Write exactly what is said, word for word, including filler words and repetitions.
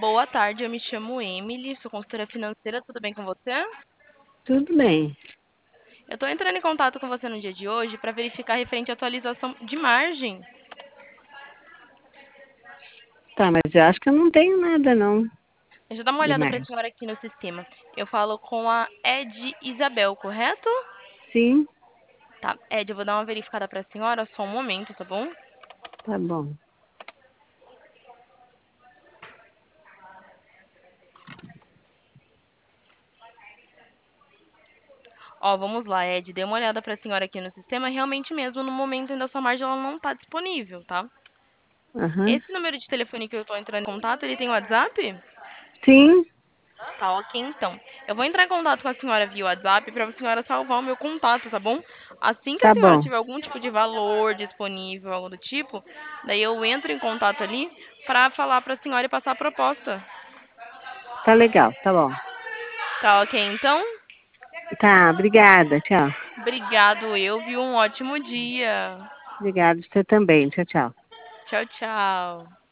Boa tarde, eu me chamo Emily, sou consultora financeira, tudo bem com você? Tudo bem. Eu estou entrando em contato com você no dia de hoje para verificar referente à atualização de margem. Tá, mas eu acho que eu não tenho nada não Deixa eu dar uma de olhada para a mais. senhora aqui no sistema. Eu falo com a Ed Isabel, correto? Sim, Tá, Ed, eu vou dar uma verificada para a senhora, só um momento, tá bom? tá bom. Ó, vamos lá, Ed, dei uma olhada para a senhora aqui no sistema, realmente mesmo, no momento ainda a sua margem ela não está disponível, tá? Aham. Esse número de telefone que eu estou entrando em contato, ele tem WhatsApp? Sim, Tá, ok, então. Eu vou entrar em contato com a senhora via WhatsApp para a senhora salvar o meu contato, tá bom? Assim que a tá senhora bom. tiver algum tipo de valor disponível, algo do tipo, daí eu entro em contato ali para falar para a senhora e passar a proposta. Tá legal, tá bom. Tá, ok, então? Tá, obrigada, tchau. Obrigado, eu vi um ótimo dia. Obrigada, você também. Tchau, tchau. Tchau, tchau.